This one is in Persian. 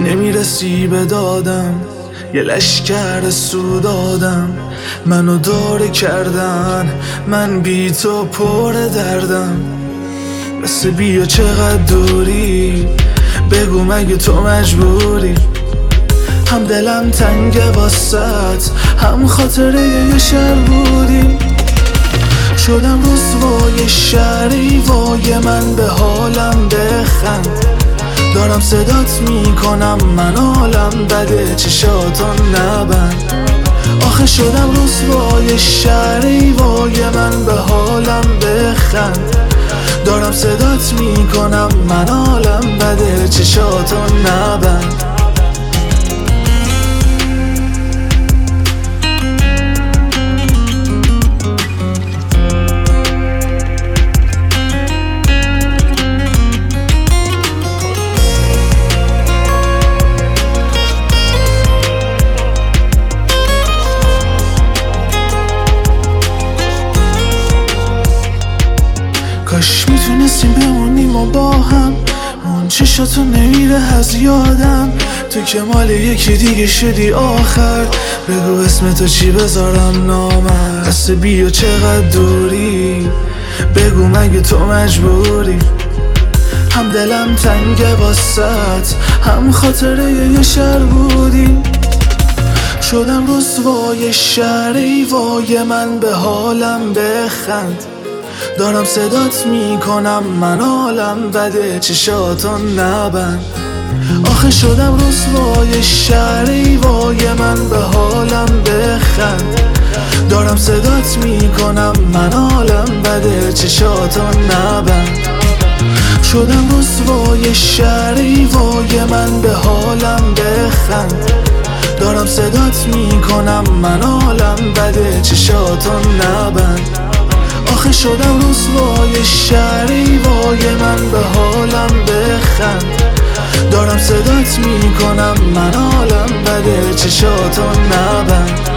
نمیرسی به دادم، یه لشکر سودادم، منو داره کردن، من بی تو پر دردم. بس بیا چقدر دوری، بگو مگه تو مجبوری؟ هم دلم تنگه واسط، هم خاطره یه شهر بودی. شدم رسوای شهری، وای من به حالم بخند. دارم صدات میکنم، من حالم بده، چشاتو نبند. آخه شدم رسوای شهری، وای من به حالم بخند. دارم صدات میکنم، من حالم بده، چشاتو نبند. کاش میتونستیم بمونیم و با هم، اون چشاتو نمیره از یادم. تو که مال یکی دیگه شدی آخر، بگو اسم تو چی بذارم نامر. دست بیا چقدر دوری، بگو مگه تو مجبوری؟ هم دلم تنگه واسط، هم خاطره یه شهر بودی. شدم رسوای شهری، وای من به حالم بخند. دارم صدات میکنم، من حالم بده، چشاتو نبند. آخه شدم رسوای شهری، وای من به حالم بخند. دارم صدات میکنم، من حالم بده، چشاتو نبند. شدم رسوای شهری، وای من به حالم بخند. دارم صدات میکنم، من حالم بده، چشاتو نبند. آخه شدم رسوای شهری، وای من به حالم بخند. دارم صدات میکنم، من حالم بده، چشاتو نبند.